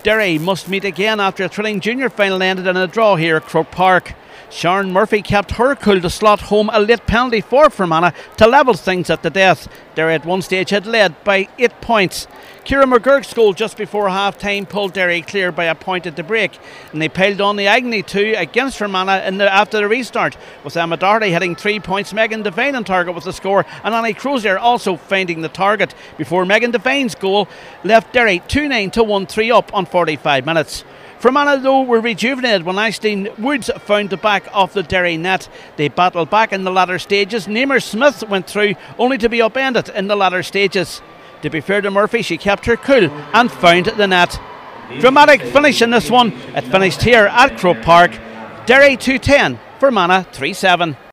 Derry must meet again after a thrilling junior final ended in a draw here at Croke Park. Sharon Murphy kept her cool to slot home a late penalty for Fermanagh to level things at the death. Derry at one stage had led by 8 points. Ciara McGurk's goal just before half time pulled Derry clear by a point at the break, and they piled on the agony too against Fermanagh after the restart, with Emma Doherty hitting 3 points, Megan Devine on target with the score, and Annie Crozier also finding the target before Megan Devine's goal left Derry 2-9 to 1-3 up on 45 minutes. Fermanagh though were rejuvenated when Aisling Woods found the back of the Derry net. They battled back in the latter stages. Namer Smith went through only to be upended in the latter stages. To be fair to Murphy, she kept her cool and found the net. Dramatic finish in this one. It finished here at Croke Park. Derry 2-10, Fermanagh 3-7.